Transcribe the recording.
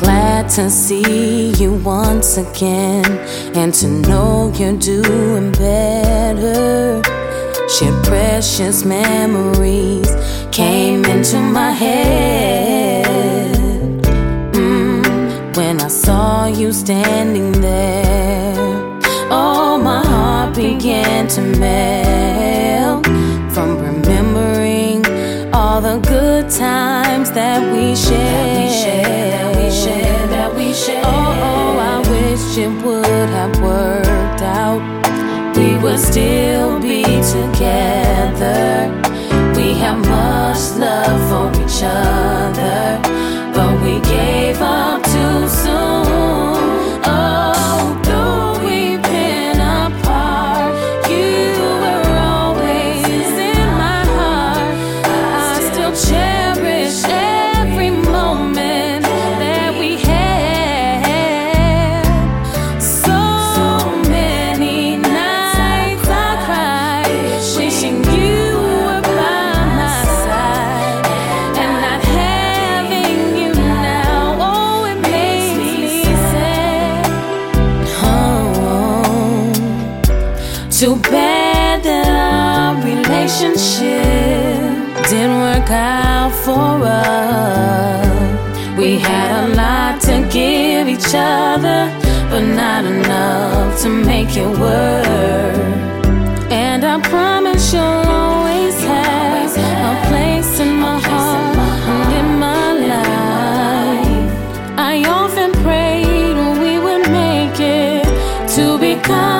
glad to see you once again and to know you're doing better. Shared precious memories came into my head when I saw you standing there. Oh, my heart began to melt from remembering all the good times that we shared. Oh, I wish it would have worked out. We would still be together. We have much love for each other, but we gave up too soon. Oh, though we've been apart, you were always in my heart. I still cherish every moment that we had. So many nights I cried, wishing you were by my side, and not having you now, oh, it makes me sad. Oh, too bad that our relationship didn't work out for us. We had a lot to give each other, but not enough to make it work. And I promise you'll always have a place in my heart and in my life. I often prayed we would make it to become